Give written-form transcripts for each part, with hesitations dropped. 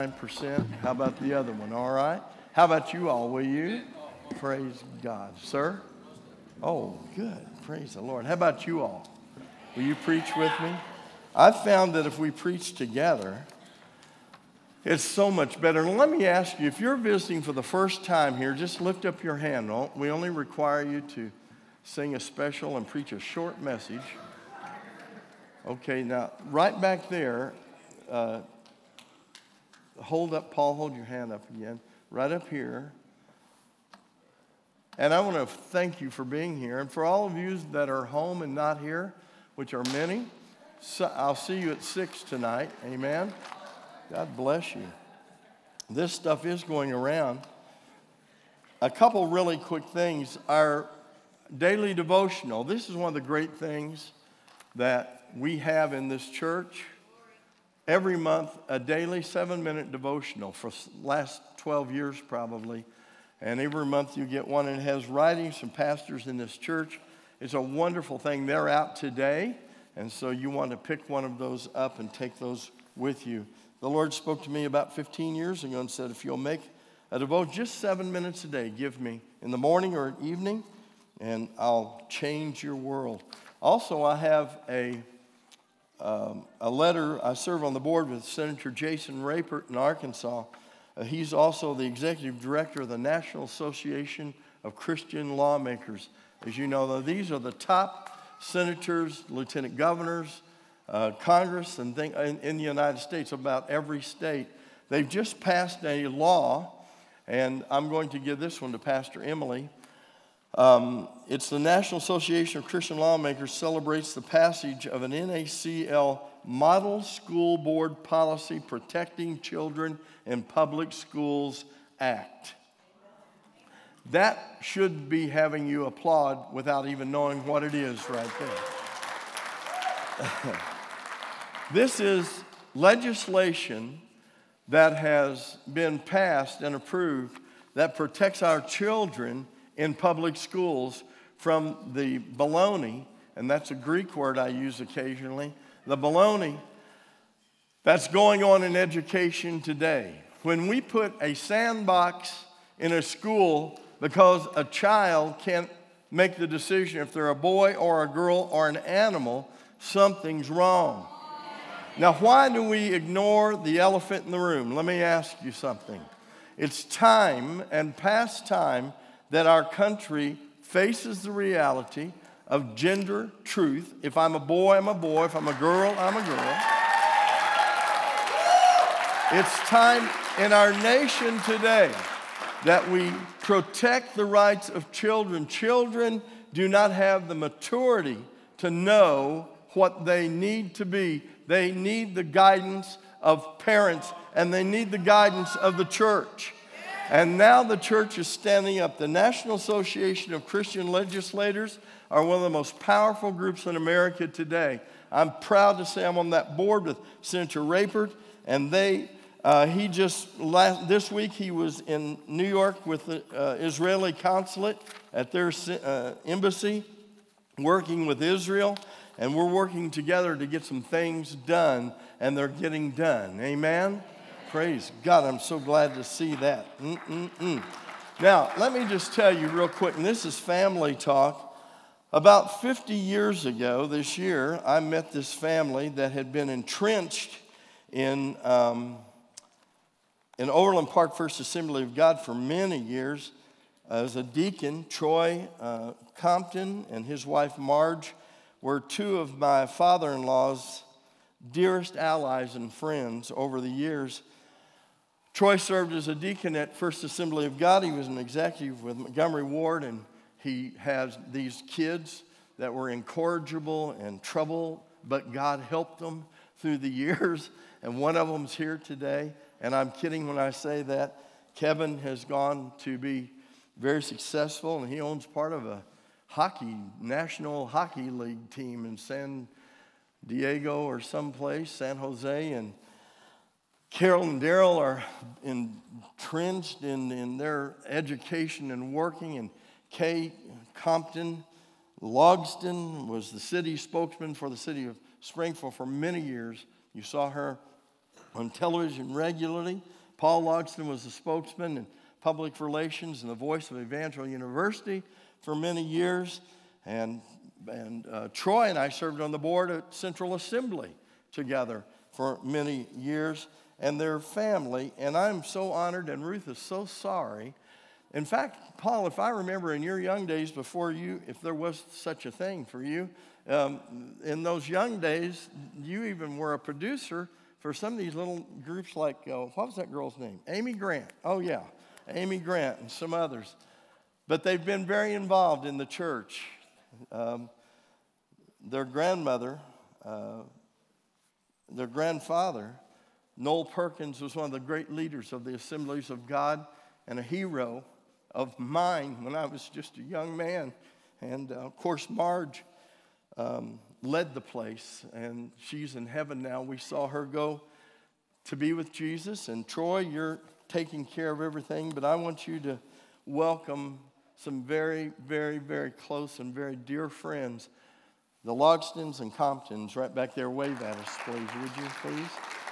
9%. How about the other one? All right. How about you all? Will you? Praise God. Sir? Oh, good. Praise the Lord. How about you all? Will you preach with me? I've found that if we preach together, it's so much better. And let me ask you, if you're visiting for the first time here, just lift up your hand. We only require you to sing a special and preach a short message. Okay, now, right back there, Paul, hold your hand up again. Right up here. And I want to thank you for being here. And for all of you that are home and not here, which are many, I'll see you at 6 tonight. Amen. God bless you. This stuff is going around. A couple really quick things. Our daily devotional. This is one of the great things that we have in this church. Every month, a daily 7-minute devotional for the last 12 years probably. And every month you get one, and it has writings from pastors in this church. It's a wonderful thing. They're out today, and so you want to pick one of those up and take those with you. The Lord spoke to me about 15 years ago and said, if you'll make a devotion, just 7 minutes a day, give me in the morning or evening, and I'll change your world. Also, I have a letter. I serve on the board with Senator Jason Rapert in Arkansas. He's also the executive director of the National Association of Christian Lawmakers. As you know, these are the top senators, lieutenant governors, Congress, and in the United States, about every state. They've just passed a law, and I'm going to give this one to Pastor Emily. It's the National Association of Christian Lawmakers celebrates the passage of an NACL Model School Board Policy Protecting Children in Public Schools Act. That should be having you applaud without even knowing what it is right there. This is legislation that has been passed and approved that protects our children in public schools from the baloney, and that's a Greek word I use occasionally, the baloney that's going on in education today. When we put a sandbox in a school because a child can't make the decision if they're a boy or a girl or an animal, something's wrong. Now, why do we ignore the elephant in the room? Let me ask you something. It's time and past time that our country faces the reality of gender truth. If I'm a boy, I'm a boy. If I'm a girl, I'm a girl. It's time in our nation today that we protect the rights of children. Children do not have the maturity to know what they need to be. They need the guidance of parents, and they need the guidance of the church. And now the church is standing up. The National Association of Christian Legislators are one of the most powerful groups in America today. I'm proud to say I'm on that board with Senator Rapert, and this week he was in New York with the Israeli consulate at their embassy, working with Israel, and we're working together to get some things done, and they're getting done. Amen? Praise God, I'm so glad to see that. Now, let me just tell you real quick, and this is family talk. About 50 years ago this year, I met this family that had been entrenched in Overland Park First Assembly of God for many years. As a deacon, Troy Compton and his wife Marge were two of my father-in-law's dearest allies and friends over the years. Troy served as a deacon at First Assembly of God. He was an executive with Montgomery Ward, and he has these kids that were incorrigible and trouble, but God helped them through the years, and one of them's here today. And I'm kidding when I say that. Kevin has gone to be very successful, and he owns part of a National Hockey League team in San Diego or someplace, San Jose, and Carol and Daryl are entrenched in their education and working, and Kay Compton Logston was the city spokesman for the city of Springfield for many years. You saw her on television regularly. Paul Logston was the spokesman in public relations and the voice of Evangel University for many years. And Troy and I served on the board at Central Assembly together for many years, and their family. And I'm so honored, and Ruth is so sorry. In fact, Paul, if I remember in your young days before you, if there was such a thing for you, in those young days, you even were a producer for some of these little groups like, what was that girl's name? Amy Grant. Oh, yeah, Amy Grant and some others. But they've been very involved in the church. Their grandmother, their grandfather, Noel Perkins, was one of the great leaders of the Assemblies of God and a hero of mine when I was just a young man. And, of course, Marge led the place, and she's in heaven now. We saw her go to be with Jesus. And, Troy, you're taking care of everything, but I want you to welcome some very, very, very close and very dear friends, the Logstons and Comptons, right back there. Wave at us, please. Would you, please?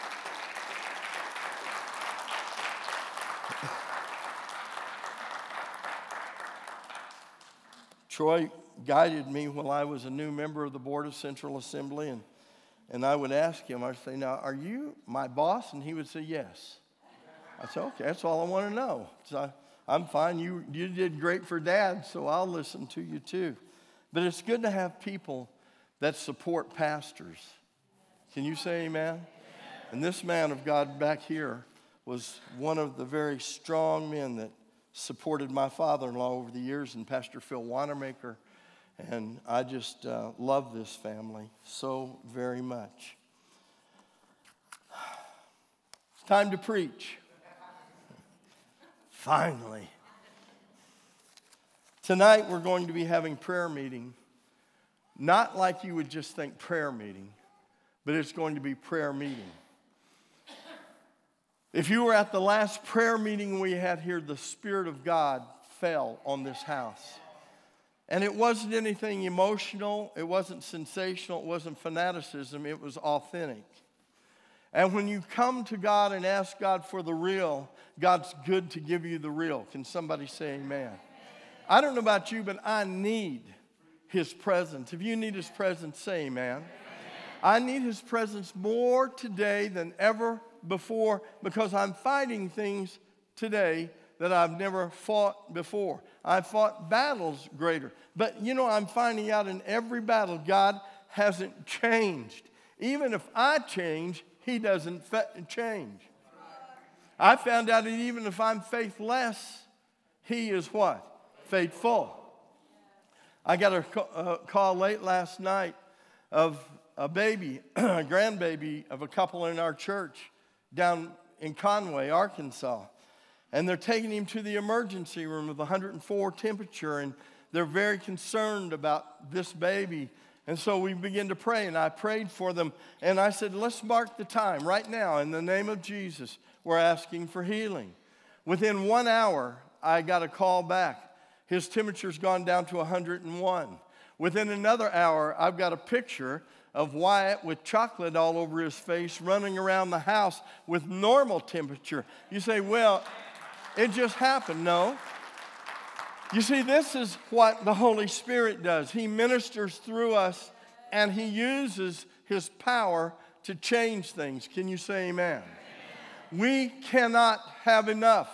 Troy guided me while I was a new member of the board of Central Assembly, and I would ask him, I'd say, now, are you my boss? And he would say, yes. I said, okay, that's all I want to know. So I'm fine. You did great for Dad, so I'll listen to you too. But it's good to have people that support pastors. Can you say amen? And this man of God back here was one of the very strong men that supported my father-in-law over the years, and Pastor Phil Wanamaker. And I just love this family so very much. It's time to preach. Finally. Tonight we're going to be having prayer meeting. Not like you would just think prayer meeting, but it's going to be prayer meeting. If you were at the last prayer meeting we had here, the Spirit of God fell on this house. And it wasn't anything emotional, it wasn't sensational, it wasn't fanaticism, it was authentic. And when you come to God and ask God for the real, God's good to give you the real. Can somebody say amen? I don't know about you, but I need His presence. If you need His presence, say amen. I need His presence more today than ever before, because I'm fighting things today that I've never fought before. I've fought battles greater. But, I'm finding out in every battle, God hasn't changed. Even if I change, He doesn't change. I found out that even if I'm faithless, He is what? Faithful. I got a call late last night of a baby, a grandbaby of a couple in our church down in Conway, Arkansas. And they're taking him to the emergency room with 104 temperature, and they're very concerned about this baby. And so we began to pray, and I prayed for them. And I said, let's mark the time right now. In the name of Jesus, we're asking for healing. Within 1 hour, I got a call back. His temperature's gone down to 101. Within another hour, I've got a picture of Wyatt with chocolate all over his face running around the house with normal temperature. You say, well, it just happened. No. You see, this is what the Holy Spirit does. He ministers through us, and He uses His power to change things. Can you say amen? We cannot have enough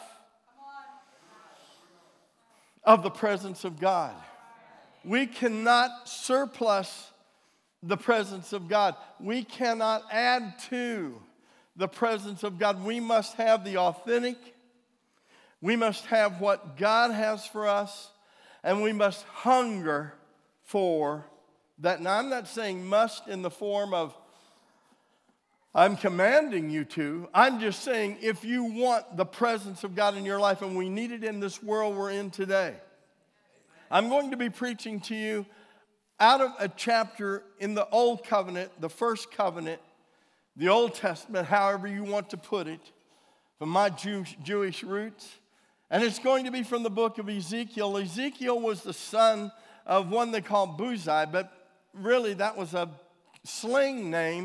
of the presence of God. We cannot surplus the presence of God. We cannot add to the presence of God. We must have the authentic. We must have what God has for us, and we must hunger for that. Now, I'm not saying must in the form of I'm commanding you to. I'm just saying if you want the presence of God in your life, and we need it in this world we're in today. I'm going to be preaching to you out of a chapter in the Old Covenant, the first covenant, the Old Testament, however you want to put it, from my Jewish roots. And it's going to be from the book of Ezekiel. Ezekiel was the son of one they call Buzi, but really that was a slang name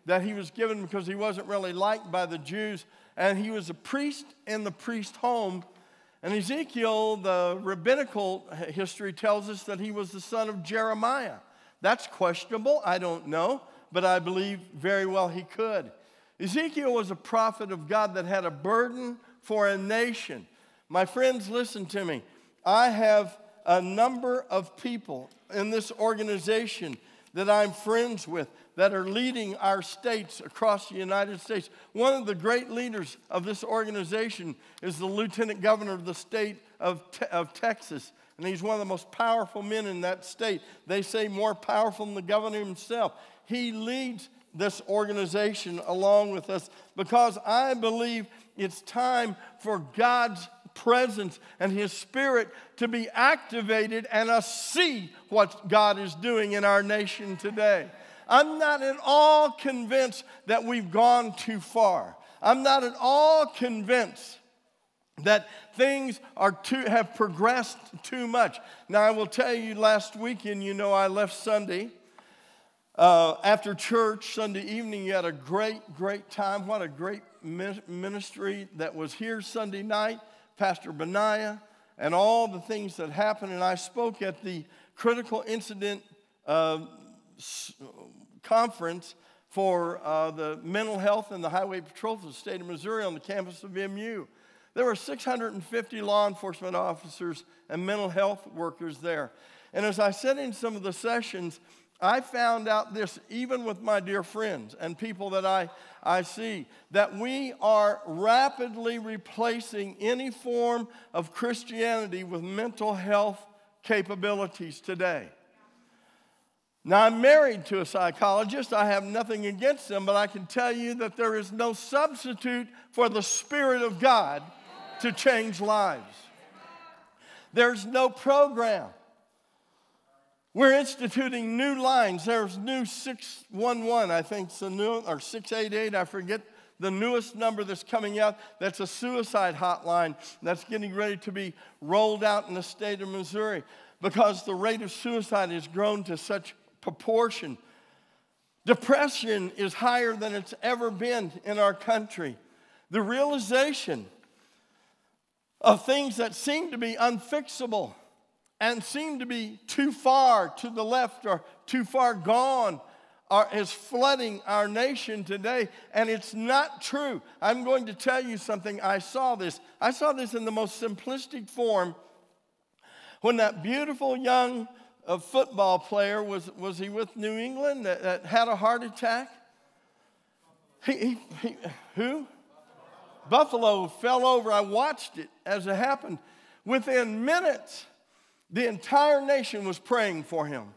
that he was given because he wasn't really liked by the Jews. And he was a priest in the priest home. And Ezekiel, the rabbinical history tells us that he was the son of Jeremiah. That's questionable, I don't know, but I believe very well he could. Ezekiel was a prophet of God that had a burden for a nation. My friends, listen to me. I have a number of people in this organization that I'm friends with that are leading our states across the United States. One of the great leaders of this organization is the lieutenant governor of the state of Texas. And he's one of the most powerful men in that state. They say more powerful than the governor himself. He leads this organization along with us because I believe it's time for God's presence and his spirit to be activated and us see what God is doing in our nation today. I'm not at all convinced that we've gone too far. I'm not at all convinced that things have progressed too much. Now, I will tell you, last weekend, I left Sunday. After church, Sunday evening, you had a great time. What a great ministry that was here Sunday night. Pastor Benaiah and all the things that happened. And I spoke at the critical incident conference for the mental health and the highway patrol for the state of Missouri on the campus of MU. There were 650 law enforcement officers and mental health workers there. And as I said in some of the sessions, I found out this, even with my dear friends and people that I see, that we are rapidly replacing any form of Christianity with mental health capabilities today. Now, I'm married to a psychologist. I have nothing against them, but I can tell you that there is no substitute for the Spirit of God to change lives. There's no program. We're instituting new lines. There's new 611, I think, or 688, I forget the newest number that's coming out. That's a suicide hotline that's getting ready to be rolled out in the state of Missouri because the rate of suicide has grown to such proportion. Depression is higher than it's ever been in our country. The realization of things that seem to be unfixable and seem to be too far to the left or too far gone is flooding our nation today, and it's not true. I'm going to tell you something. I saw this in the most simplistic form when that beautiful young football player, was he with New England, that had a heart attack? Who? Buffalo fell over. I watched it as it happened. Within minutes, the entire nation was praying for him.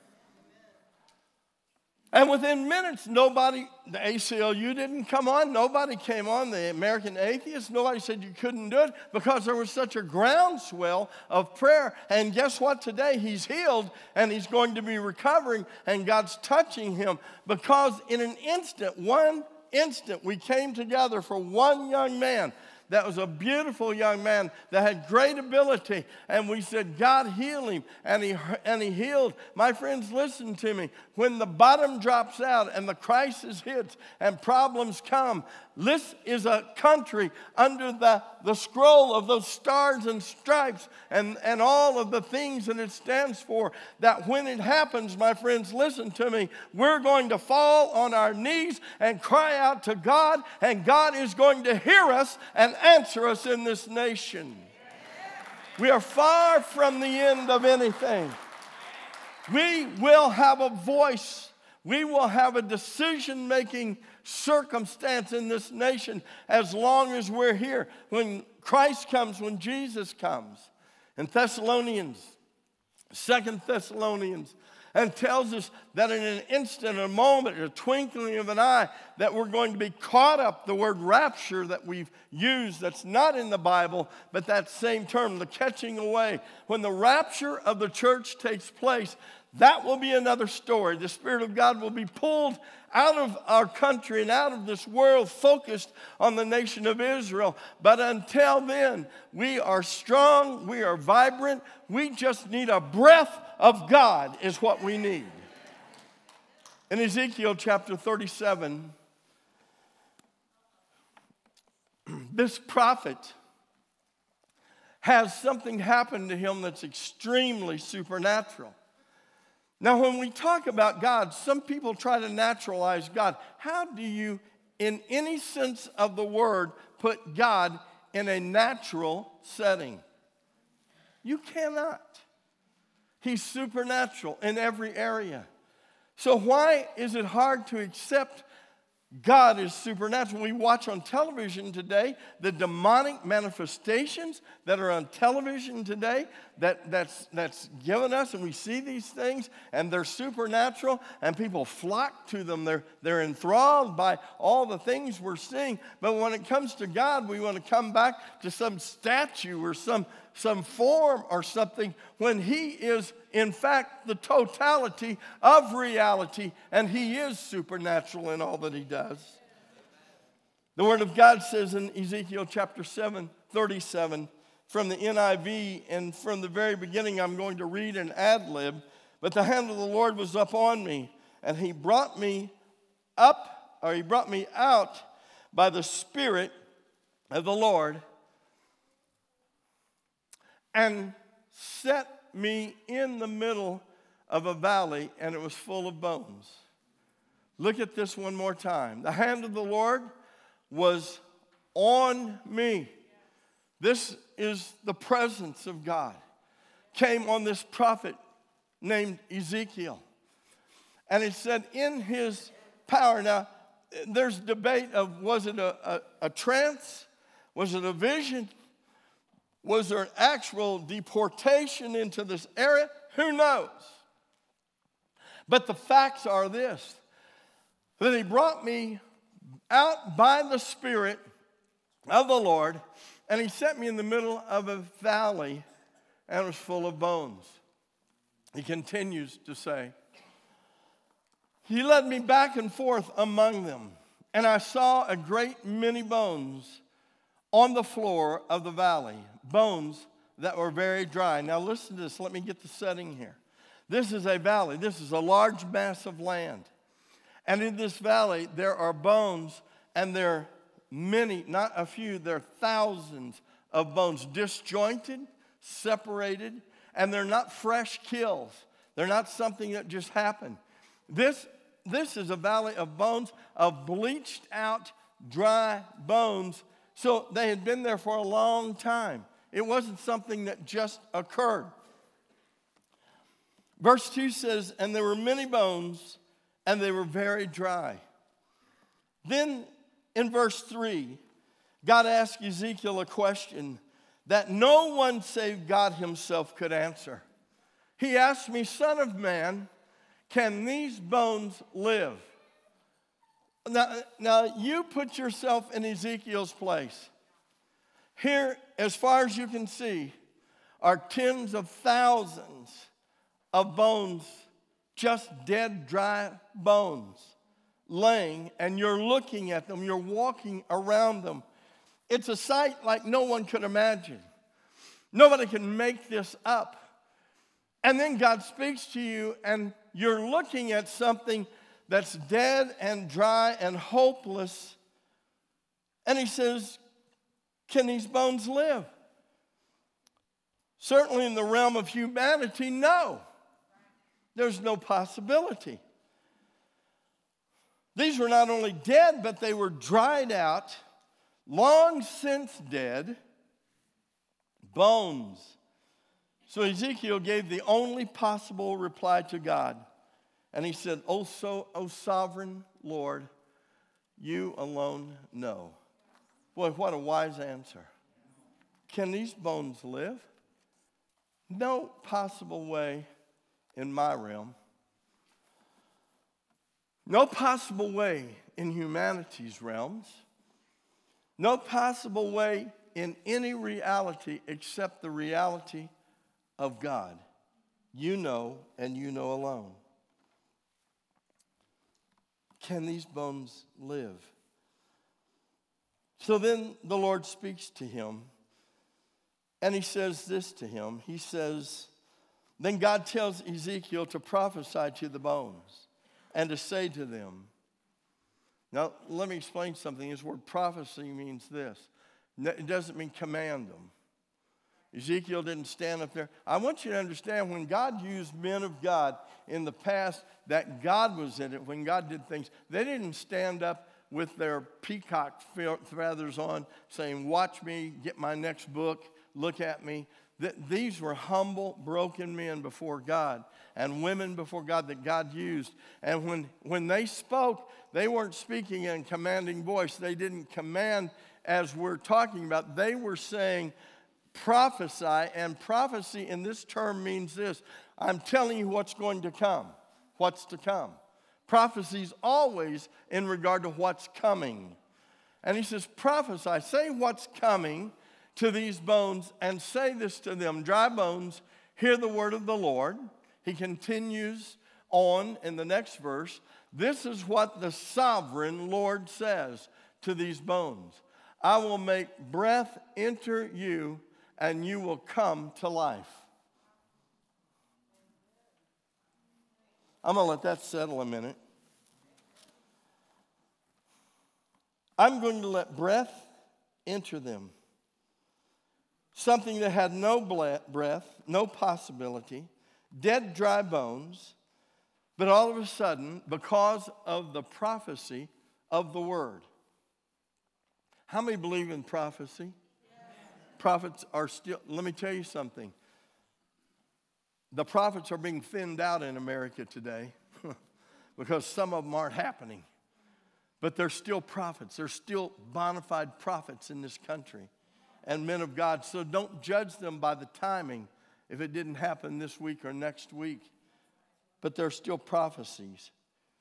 And within minutes, nobody, the ACLU didn't come on, nobody came on, the American Atheists, nobody said you couldn't do it because there was such a groundswell of prayer. And guess what? Today he's healed and he's going to be recovering and God's touching him because in an instant, one instant, we came together for one young man. That was a beautiful young man that had great ability. And we said, God, heal him. And he healed. My friends, listen to me. When the bottom drops out and the crisis hits and problems come, this is a country under the scroll of those stars and stripes and all of the things that it stands for, that when it happens, my friends, listen to me, we're going to fall on our knees and cry out to God, and God is going to hear us and answer us in this nation. We are far from the end of anything. We will have a voice. We will have a decision-making circumstance in this nation as long as we're here. When Christ comes, when Jesus comes, in Thessalonians, 2 Thessalonians, and tells us that in an instant, a moment, a twinkling of an eye, that we're going to be caught up. The word rapture that we've used, that's not in the Bible, but that same term, the catching away. When the rapture of the church takes place, that will be another story. The Spirit of God will be pulled out of our country and out of this world, focused on the nation of Israel. But until then, we are strong, we are vibrant. We just need a breath of God is what we need. In Ezekiel chapter 37, this prophet has something happen to him that's extremely supernatural. Now, when we talk about God, some people try to naturalize God. How do you, in any sense of the word, put God in a natural setting? You cannot. He's supernatural in every area. So why is it hard to accept God is supernatural? We watch on television today the demonic manifestations that are on television today that's given us, and we see these things, and they're supernatural, and people flock to them. They're enthralled by all the things we're seeing. But when it comes to God, we want to come back to some statue or some form or something, when he is, in fact, the totality of reality, and he is supernatural in all that he does. The Word of God says in Ezekiel chapter 7:37, from the NIV, and from the very beginning I'm going to read an ad lib, but the hand of the Lord was upon me, and he brought me out by the Spirit of the Lord, and set me in the middle of a valley, and it was full of bones. Look at this one more time. The hand of the Lord was on me. This is the presence of God. Came on this prophet named Ezekiel. And it said in his power. Now, there's debate of, was it a trance? Was it a vision? Was there an actual deportation into this area? Who knows? But the facts are this, that he brought me out by the Spirit of the Lord, and he set me in the middle of a valley, and it was full of bones. He continues to say, he led me back and forth among them, and I saw a great many bones on the floor of the valley, bones that were very dry. Now listen to this. Let me get the setting here. This is a valley. This is a large mass of land. And in this valley, there are bones, and there are many, not a few, there are thousands of bones, disjointed, separated, and they're not fresh kills. They're not something that just happened. This is a valley of bones, of bleached out, dry bones. So they had been there for a long time. It wasn't something that just occurred. Verse 2 says, and there were many bones, and they were very dry. Then in verse 3, God asked Ezekiel a question that no one save God himself could answer. He asked me, Son of man, can these bones live? Now you put yourself in Ezekiel's place. Here, as far as you can see, are tens of thousands of bones, just dead, dry bones, laying, and you're looking at them, you're walking around them. It's a sight like no one could imagine. Nobody can make this up. And then God speaks to you, and you're looking at something that's dead and dry and hopeless. And he says, can these bones live? Certainly in the realm of humanity, no. There's no possibility. These were not only dead, but they were dried out, long since dead, bones. So Ezekiel gave the only possible reply to God. And he said, O sovereign Lord, you alone know. Boy, what a wise answer. Can these bones live? No possible way in my realm. No possible way in humanity's realms. No possible way in any reality except the reality of God. You know, and you know alone. Can these bones live? So then the Lord speaks to him, and he says this to him. He says, then God tells Ezekiel to prophesy to the bones. and to say to them. Now, let me explain something. This word prophecy means this. It doesn't mean command them. Ezekiel didn't stand up there. I want you to understand when God used men of God in the past, that God was in it. When God did things, they didn't stand up with their peacock feathers on saying, watch me, get my next book, look at me. These were humble, broken men before God and women before God that God used. And when they spoke, they weren't speaking in a commanding voice. They didn't command as we're talking about. They were saying, prophesy, and prophecy in this term means this. I'm telling you what's going to come, what's to come. Prophecy is always in regard to what's coming. And he says, prophesy, say what's coming to these bones and say this to them. Dry bones, hear the word of the Lord. He continues on in the next verse. This is what the sovereign Lord says to these bones. I will make breath enter you and you will come to life. I'm going to let that settle a minute. I'm going to let breath enter them. Something that had no breath, no possibility, dead, dry bones, but all of a sudden, because of the prophecy of the word. How many believe in prophecy? Prophets are still, let me tell you something. The prophets are being thinned out in America today because some of them aren't happening. But they're still prophets. They're still bona fide prophets in this country and men of God. So don't judge them by the timing if it didn't happen this week or next week. But they're still prophecies.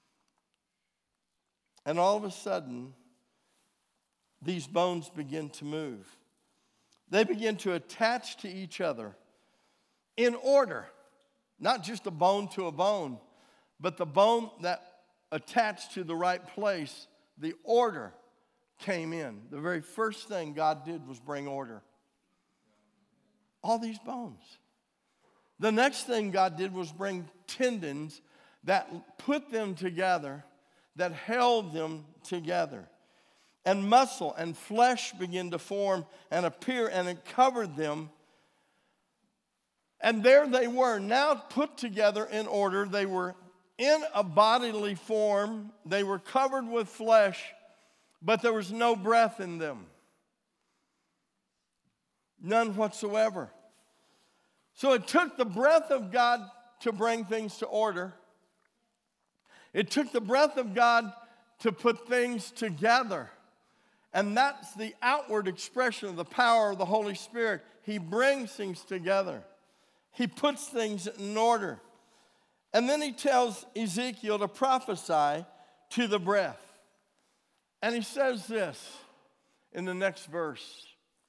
And all of a sudden, these bones begin to move. They begin to attach to each other in order. Not just a bone to a bone, but the bone that attached to the right place, the order came in. The very first thing God did was bring order. All these bones. The next thing God did was bring tendons that put them together, that held them together. And muscle and flesh began to form and appear, and it covered them. And there they were, now put together in order. They were in a bodily form. They were covered with flesh, but there was no breath in them. None whatsoever. So it took the breath of God to bring things to order. It took the breath of God to put things together. And that's the outward expression of the power of the Holy Spirit. He brings things together. He puts things in order. And then he tells Ezekiel to prophesy to the breath. And he says this in the next verse.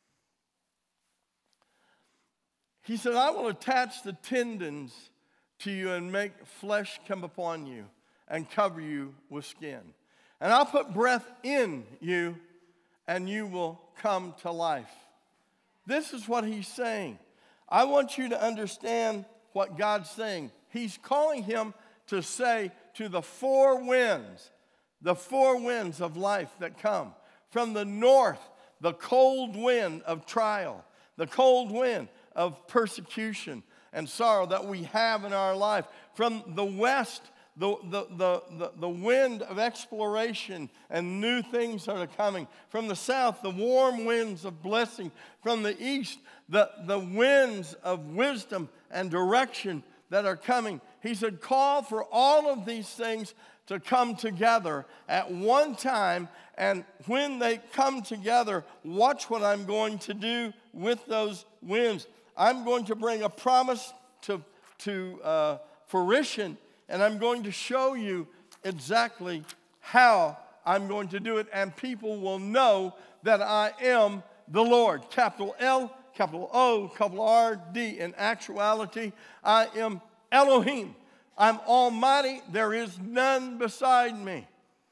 He said, I will attach the tendons to you and make flesh come upon you and cover you with skin. And I'll put breath in you and you will come to life. This is what he's saying. I want you to understand what God's saying. He's calling him to say to the four winds of life that come. From the north, the cold wind of trial, the cold wind of persecution and sorrow that we have in our life. From the west, the wind of exploration and new things that are coming. From the south, the warm winds of blessing. From the east, the winds of wisdom and direction that are coming. He said, call for all of these things to come together at one time. And when they come together, watch what I'm going to do with those winds. I'm going to bring a promise to fruition. And I'm going to show you exactly how I'm going to do it. And people will know that I am the Lord. Capital L, capital O, capital R, D. In actuality, I am Elohim. I'm almighty. There is none beside me.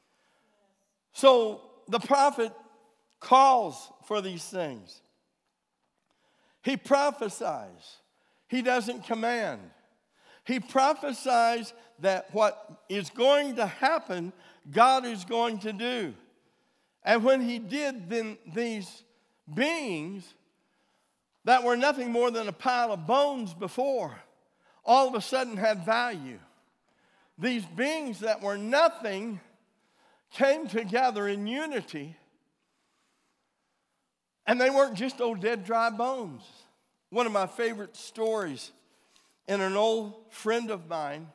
So the prophet calls for these things. He prophesies. He doesn't command. He prophesies that what is going to happen, God is going to do. And when he did, then these beings that were nothing more than a pile of bones before, all of a sudden had value. These beings that were nothing came together in unity, and they weren't just old dead dry bones. One of my favorite stories, and an old friend of mine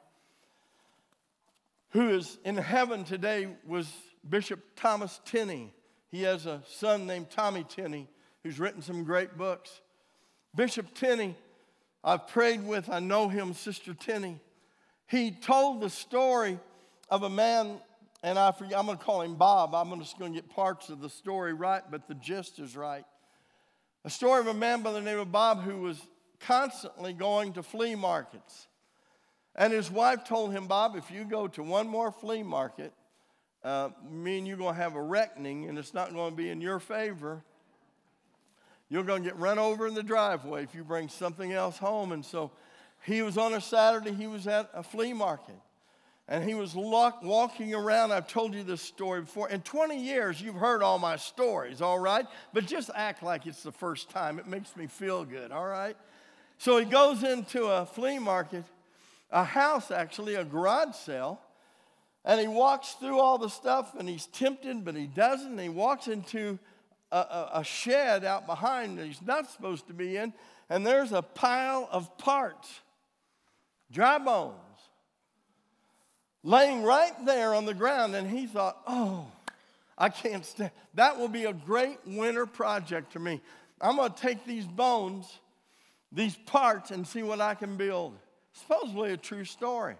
who is in heaven today was Bishop Thomas Tenney. He has a son named Tommy Tenney who's written some great books. Bishop Tenney, I've prayed with, I know him, Sister Tenney. He told the story of a man, and I'm going to call him Bob. I'm just going to get parts of the story right, but the gist is right. A story of a man by the name of Bob who was constantly going to flea markets. And his wife told him, Bob, if you go to one more flea market, me and you are going to have a reckoning, and it's not going to be in your favor. You're going to get run over in the driveway if you bring something else home. And so he was on a Saturday, he was at a flea market. And he was walking around. I've told you this story before. In 20 years, you've heard all my stories, all right? But just act like it's the first time. It makes me feel good, all right? So he goes into a flea market, a house actually, a garage sale. And he walks through all the stuff, and he's tempted, but he doesn't. And he walks into a shed out behind that he's not supposed to be in, and there's a pile of parts, dry bones, laying right there on the ground. And he thought, oh, I can't stand. That will be a great winter project for me. I'm going to take these bones, these parts, and see what I can build. Supposedly a true story.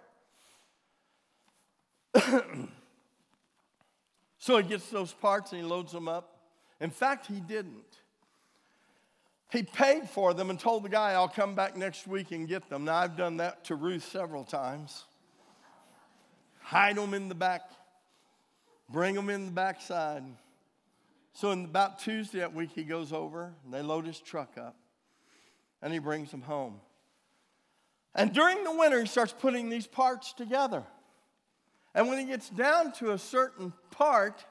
So he gets those parts and he loads them up. In fact, he didn't. He paid for them and told the guy, I'll come back next week and get them. Now, I've done that to Ruth several times. Hide them in the back. Bring them in the backside. So about Tuesday that week, he goes over and they load his truck up. And he brings them home. And during the winter, he starts putting these parts together. And when he gets down to a certain part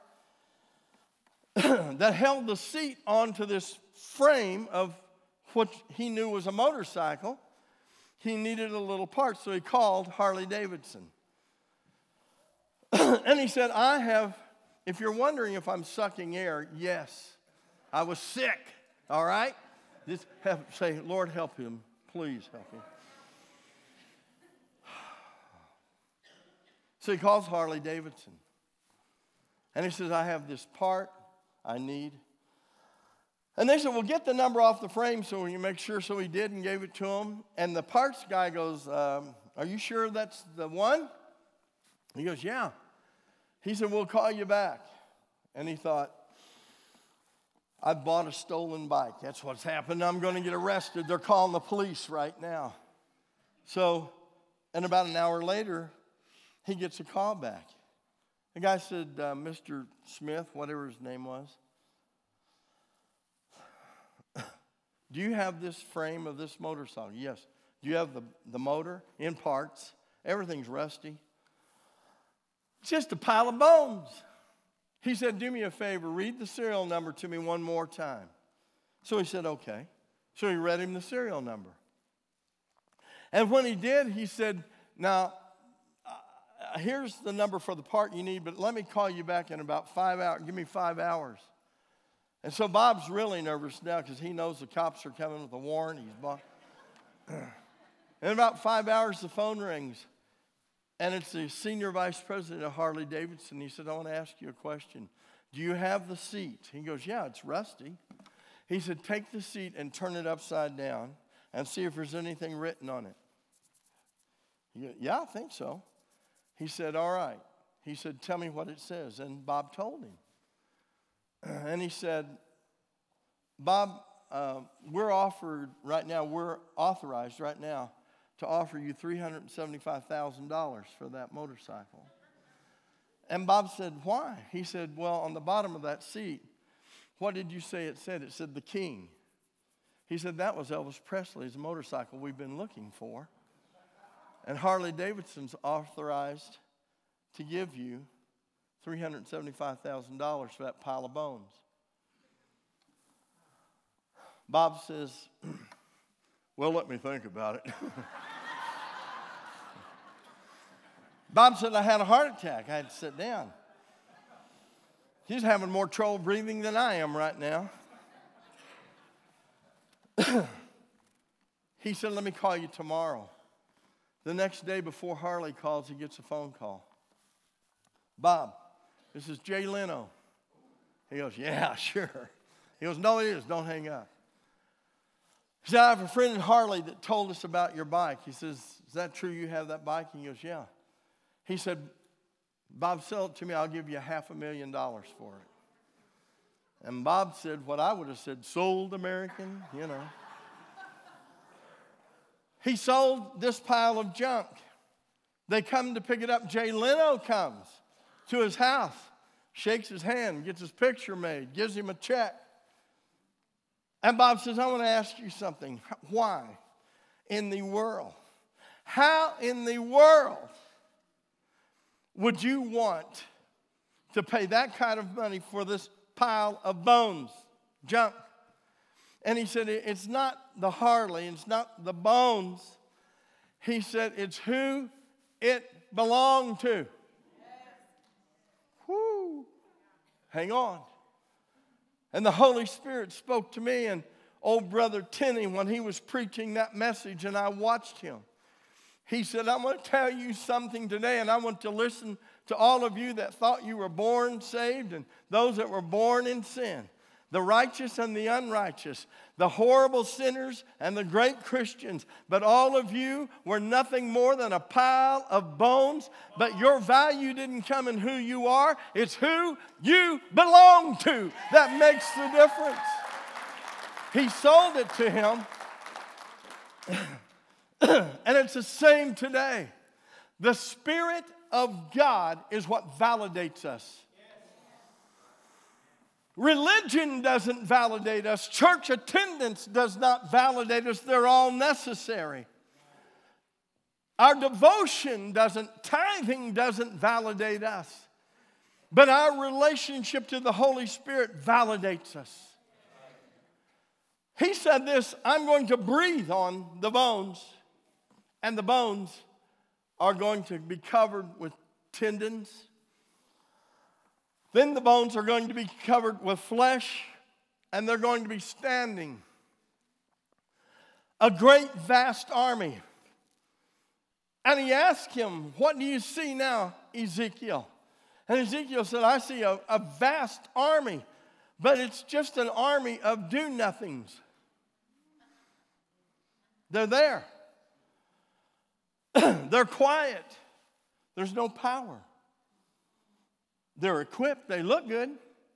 that held the seat onto this frame of what he knew was a motorcycle, he needed a little part, so he called Harley Davidson. And he said, if you're wondering if I'm sucking air, yes, I was sick, all right? Just say, Lord, help him. Please help him. So he calls Harley Davidson. And he says, I have this part I need. And they said, well, get the number off the frame so you make sure. So he did and gave it to him. And the parts guy goes, are you sure that's the one? He goes, yeah. He said, we'll call you back. And he thought, I bought a stolen bike. That's what's happened. I'm going to get arrested. They're calling the police right now. So, and about an hour later, he gets a call back. The guy said, Mr. Smith, whatever his name was, do you have this frame of this motorcycle? Yes. Do you have the motor in parts? Everything's rusty. It's just a pile of bones. He said, do me a favor, read the serial number to me one more time. So he said, okay. So he read him the serial number. And when he did, he said, now, here's the number for the part you need, but let me call you back in about 5 hours. Give me 5 hours. And so Bob's really nervous now because he knows the cops are coming with a warrant. In about 5 hours, the phone rings. And it's the senior vice president of Harley Davidson. He said, I want to ask you a question. Do you have the seat? He goes, yeah, it's rusty. He said, take the seat and turn it upside down and see if there's anything written on it. He goes, yeah, I think so. He said, all right. He said, tell me what it says. And Bob told him. And he said, Bob, we're authorized right now to offer you $375,000 for that motorcycle. And Bob said, why? He said, well, on the bottom of that seat, what did you say it said? It said the King. He said, that was Elvis Presley's motorcycle we've been looking for. And Harley Davidson's authorized to give you $375,000 for that pile of bones. Bob says, well, let me think about it. Bob said, I had a heart attack. I had to sit down. He's having more trouble breathing than I am right now. He said, let me call you tomorrow. The next day before Harley calls, he gets a phone call. Bob, this is Jay Leno. He goes, yeah, sure. He goes, no, it is. Don't hang up. He said, I have a friend in Harley that told us about your bike. He says, is that true you have that bike? And he goes, yeah. He said, Bob, sell it to me. I'll give you $500,000 for it. And Bob said what I would have said, sold American, you know. He sold this pile of junk. They come to pick it up. Jay Leno comes to his house, shakes his hand, gets his picture made, gives him a check. And Bob says, I want to ask you something. Why in the world? How in the world would you want to pay that kind of money for this pile of bones, junk? And he said, it's not the Harley, it's not the bones. He said, it's who it belonged to. Whoo. Hang on. And the Holy Spirit spoke to me and old brother Tenney when he was preaching that message, and I watched him. He said, I'm going to tell you something today, and I want to listen to all of you that thought you were born saved and those that were born in sin, the righteous and the unrighteous, the horrible sinners and the great Christians. But all of you were nothing more than a pile of bones. But your value didn't come in who you are. It's who you belong to that makes the difference. He sold it to him. And it's the same today. The Spirit of God is what validates us. Religion doesn't validate us. Church attendance does not validate us. They're all necessary. Our devotion doesn't, tithing doesn't validate us. But our relationship to the Holy Spirit validates us. He said this, I'm going to breathe on the bones, and the bones are going to be covered with tendons. Then the bones are going to be covered with flesh, and they're going to be standing. A great, vast army. And he asked him, what do you see now, Ezekiel? And Ezekiel said, I see a vast army, but it's just an army of do-nothings. They're there. They're quiet. There's no power. They're equipped. They look good.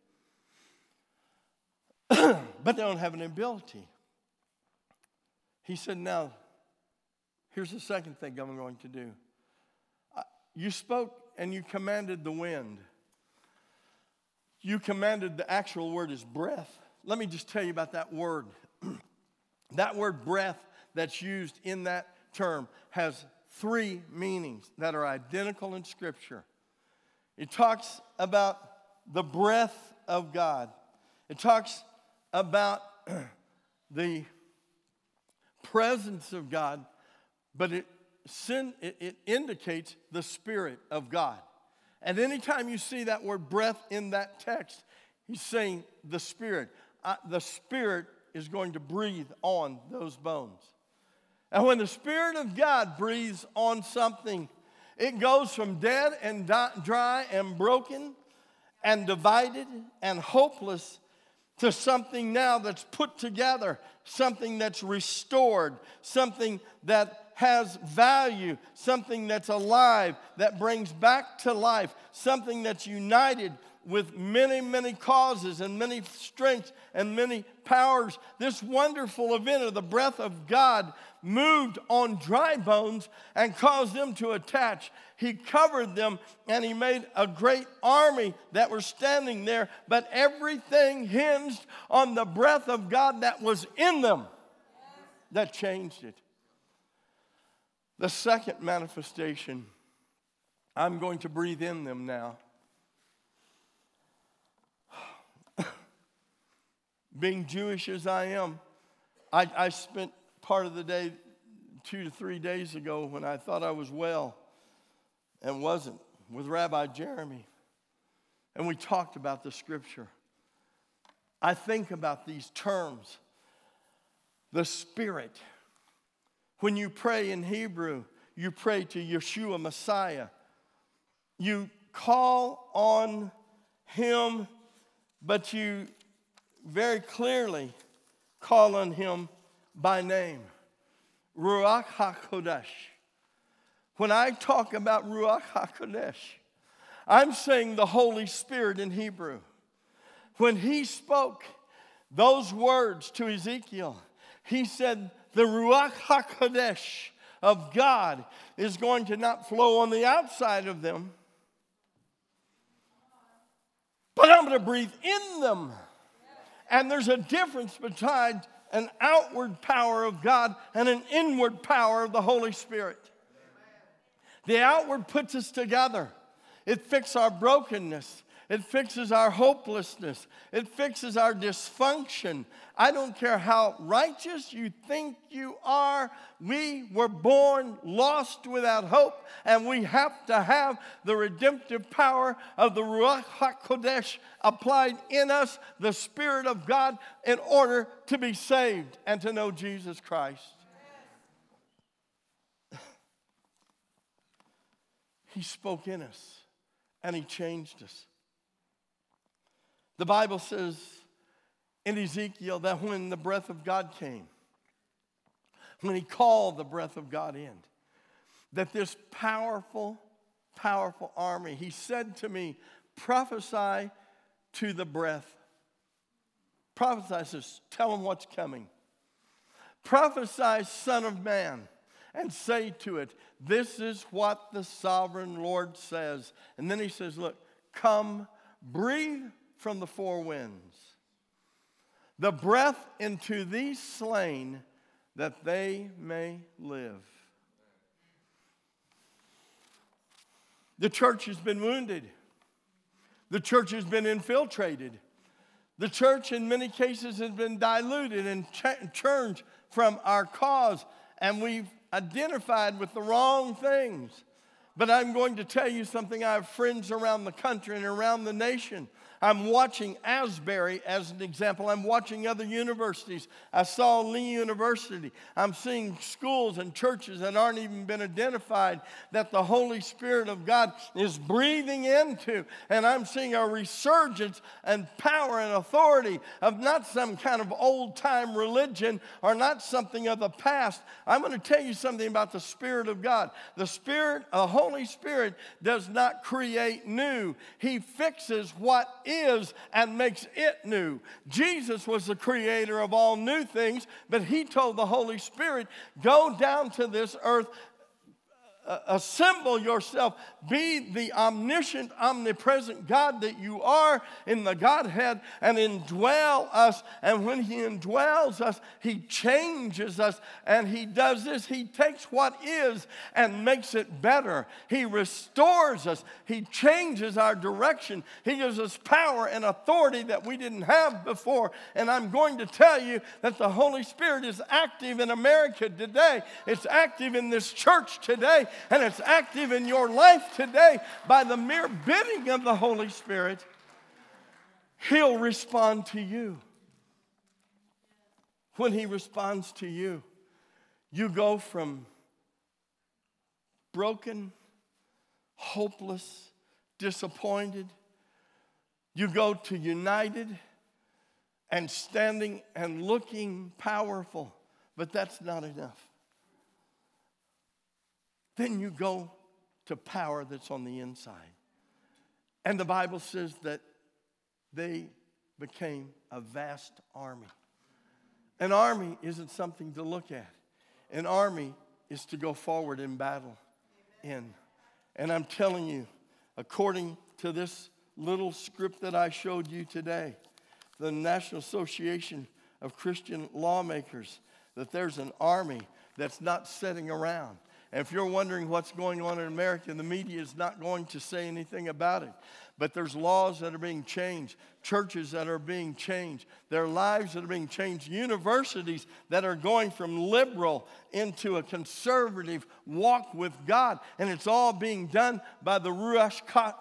But they don't have an ability. He said, now, here's the second thing I'm going to do. You spoke and you commanded the wind. You commanded, the actual word is breath. Let me just tell you about that word. That word breath that's used in that term has three meanings that are identical in Scripture. It talks about the breath of God. It talks about the presence of God, but it indicates the Spirit of God. And anytime you see that word breath in that text, he's saying the Spirit. The Spirit is going to breathe on those bones. And when the Spirit of God breathes on something, it goes from dead and dry and broken and divided and hopeless to something now that's put together, something that's restored, something that has value, something that's alive, that brings back to life, something that's united with many, many causes and many strengths and many powers. This wonderful event of the breath of God moved on dry bones and caused them to attach. He covered them and he made a great army that were standing there, but everything hinged on the breath of God that was in them that changed it. The second manifestation, I'm going to breathe in them now. Being Jewish as I am, I spent part of the day 2 to 3 days ago when I thought I was well and wasn't with Rabbi Jeremy. And we talked about the scripture. I think about these terms. The Spirit. When you pray in Hebrew, you pray to Yeshua Messiah. You call on him, but you very clearly call on him by name. Ruach HaKodesh. When I talk about Ruach HaKodesh, I'm saying the Holy Spirit in Hebrew. When he spoke those words to Ezekiel, he said, the Ruach HaKodesh of God is going to not flow on the outside of them, but I'm going to breathe in them. And there's a difference between an outward power of God and an inward power of the Holy Spirit. The outward puts us together. It fixes our brokenness. It fixes our hopelessness. It fixes our dysfunction. I don't care how righteous you think you are. We were born lost without hope, and we have to have the redemptive power of the Ruach HaKodesh applied in us, the Spirit of God, in order to be saved and to know Jesus Christ. He spoke in us, and he changed us. The Bible says in Ezekiel that when the breath of God came, when he called the breath of God in, that this powerful, powerful army, he said to me, prophesy to the breath. Prophesy, says, tell them what's coming. Prophesy, Son of Man, and say to it, this is what the sovereign Lord says. And then he says, look, come, breathe from the four winds the breath into these slain, that they may live. The church has been wounded. The church has been infiltrated. The church in many cases has been diluted and churned from our cause, and we've identified with the wrong things. But I'm going to tell you something. I have friends around the country and around the nation. I'm watching Asbury as an example. I'm watching other universities. I saw Lee University. I'm seeing schools and churches that aren't even been identified that the Holy Spirit of God is breathing into. And I'm seeing a resurgence and power and authority of not some kind of old-time religion or not something of the past. I'm going to tell you something about the Spirit of God. The Holy Spirit does not create new. He fixes what is and makes it new. Jesus was the creator of all new things, but he told the Holy Spirit, go down to this earth, assemble yourself, be the omniscient, omnipresent God that you are in the Godhead, and indwell us. And when he indwells us, he changes us, and he does this. He takes what is and makes it better. He restores us. He changes our direction. He gives us power and authority that we didn't have before. And I'm going to tell you that the Holy Spirit is active in America today. It's active in this church today. And it's active in your life today by the mere bidding of the Holy Spirit. He'll respond to you. When he responds to you, you go from broken, hopeless, disappointed. You go to united and standing and looking powerful. But that's not enough. Then you go to power that's on the inside. And the Bible says that they became a vast army. An army isn't something to look at. An army is to go forward in battle in. And I'm telling you, according to this little script that I showed you today, the National Association of Christian Lawmakers, that there's an army that's not sitting around. And if you're wondering what's going on in America, the media is not going to say anything about it. But there's laws that are being changed, churches that are being changed, there are lives that are being changed, universities that are going from liberal into a conservative walk with God. And it's all being done by the Ruach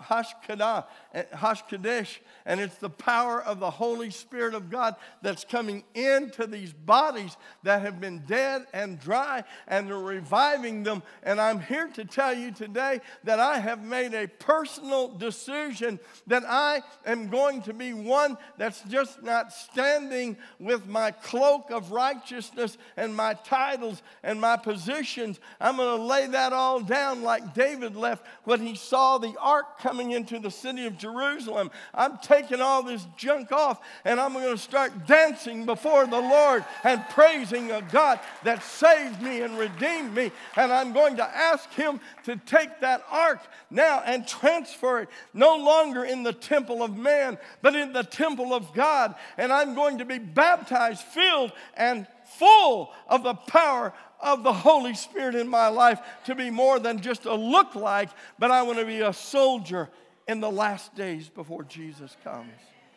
HaKodesh. And it's the power of the Holy Spirit of God that's coming into these bodies that have been dead and dry, and they're reviving them. And I'm here to tell you today that I have made a personal decision that I am going to be one that's just not standing with my cloak of righteousness and my titles and my positions. I'm going to lay that all down like David left when he saw the ark coming into the city of Jerusalem. I'm taking all this junk off, and I'm going to start dancing before the Lord and praising a God that saved me and redeemed me. And I'm going to ask him to take that ark now and transfer it no longer in the temple of man, but in the temple of God. And I'm going to be baptized, filled, and full of the power of the Holy Spirit in my life to be more than just a look-like, but I want to be a soldier in the last days before Jesus comes.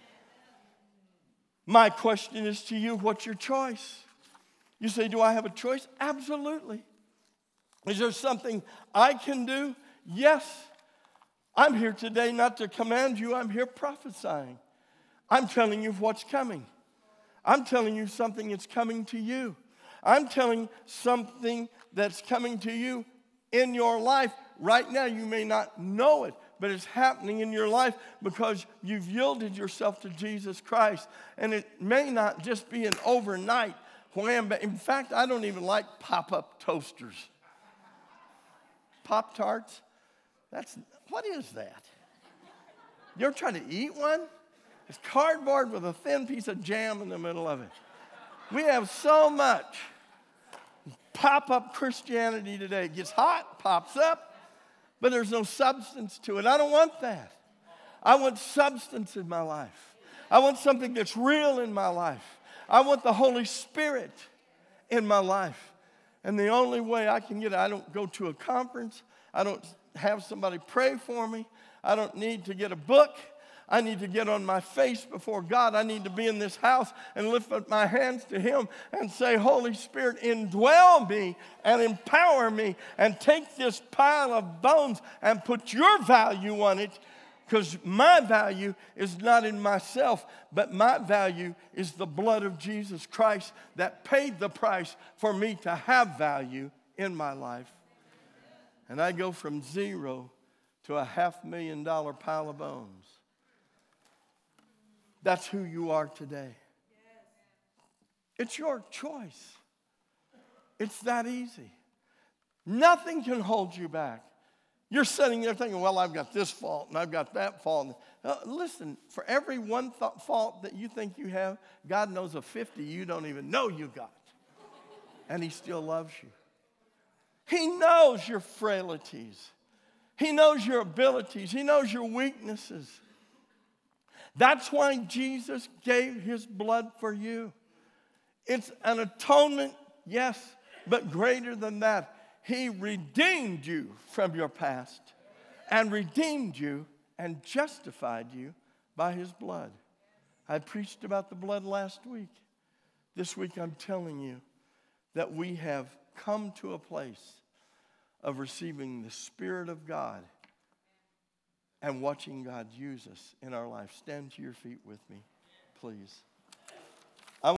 My question is to you, what's your choice? You say, do I have a choice? Absolutely. Is there something I can do? Yes. I'm here today not to command you. I'm here prophesying. I'm telling you what's coming. I'm telling you something that's coming to you. I'm telling something that's coming to you in your life. Right now, you may not know it, but it's happening in your life because you've yielded yourself to Jesus Christ. And it may not just be an overnight wham. But in fact, I don't even like pop-up toasters. Pop-Tarts? What is that? You ever try to eat one? It's cardboard with a thin piece of jam in the middle of it. We have so much pop-up Christianity today. It gets hot, pops up, but there's no substance to it. I don't want that. I want substance in my life. I want something that's real in my life. I want the Holy Spirit in my life. And the only way I can get it, I don't go to a conference. I don't have somebody pray for me. I don't need to get a book. I need to get on my face before God. I need to be in this house and lift up my hands to him and say, Holy Spirit, indwell me and empower me and take this pile of bones and put your value on it, because my value is not in myself, but my value is the blood of Jesus Christ that paid the price for me to have value in my life. And I go from zero to a $500,000 pile of bones. That's who you are today. It's your choice. It's that easy. Nothing can hold you back. You're sitting there thinking, well, I've got this fault and I've got that fault. Listen, for every one fault that you think you have, God knows of 50 you don't even know you got. And he still loves you. He knows your frailties. He knows your abilities. He knows your weaknesses. That's why Jesus gave his blood for you. It's an atonement, yes, but greater than that. He redeemed you from your past and redeemed you and justified you by his blood. I preached about the blood last week. This week I'm telling you that we have come to a place of receiving the Spirit of God and watching God use us in our life. Stand to your feet with me, please.